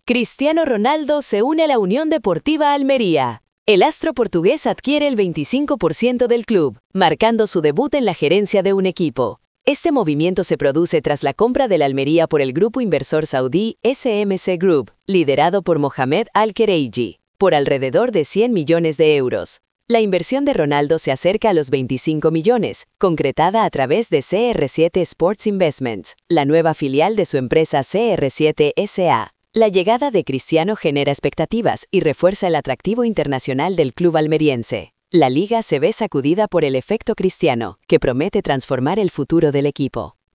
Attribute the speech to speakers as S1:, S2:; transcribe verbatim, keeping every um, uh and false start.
S1: Cristiano Ronaldo se une a la Unión Deportiva Almería. El astro portugués adquiere el veinticinco por ciento del club, marcando su debut en la gerencia de un equipo. Este movimiento se produce tras la compra del Almería por el grupo inversor saudí S M C Group, liderado por Mohamed Al-Khereiji, por alrededor de cien millones de euros. La inversión de Ronaldo se acerca a los veinticinco millones, concretada a través de C R siete Sports Investments, la nueva filial de su empresa C R siete S A La llegada de Cristiano genera expectativas y refuerza el atractivo internacional del club almeriense. La liga se ve sacudida por el efecto Cristiano, que promete transformar el futuro del equipo.